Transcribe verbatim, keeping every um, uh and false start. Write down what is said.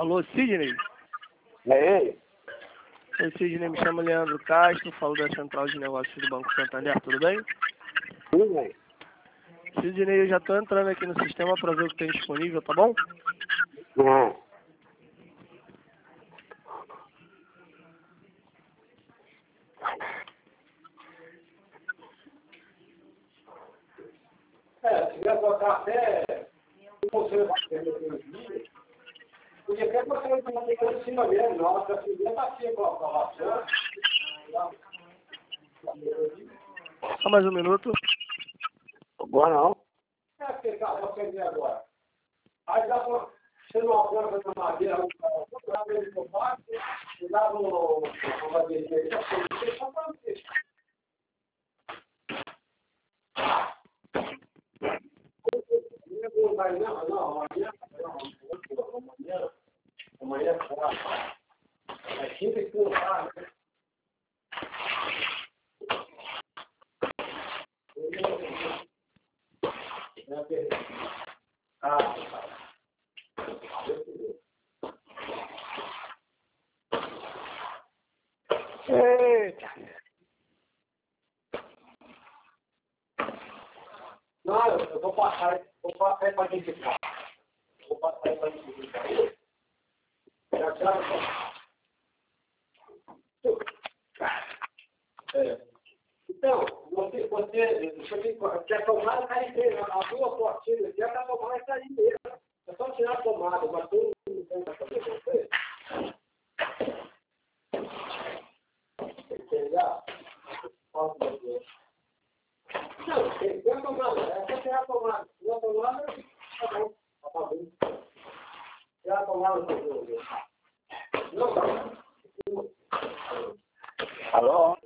Alô, Sidney? É. Oi, Sidney, me chamo Leandro Castro, falo da Central de Negócios do Banco Santander, tudo bem? Tudo bem. Sidney, eu já estou entrando aqui no sistema para ver o que tem disponível, tá bom? Uhum. É, se quiser botar até o conselho vai ter no vídeo, podia até botar ele para ficar em cima mesmo, na hora que a filha batia com a aprovação. Só mais um minuto. Agora não. É, porque tá, eu aprendi agora. Aí dá para você não acorda na madeira, dá para ele para o baixo, e dá no madeira aí, só para você. Não vai não, não, amanhã, não, amanhã, amanhã é quatro. É quinta e quinta, né? Ah, eita! Não, eu vou passar, vou passar para gente cá. Vou passar para gente cá. Já, já, é. Então, você, você, você quer tomar, está aí mesmo. A sua portinha aqui, a tomada está aí mesmo. É só tirar a tomada, mas todo mundo tem que fazer você. Entendeu? Não, tem que ter a tomada, é só tirar a tomada. Tirar a tomada, tá bom. Tá bom. Tirar a tomada, tá bom. Não, não. Alô?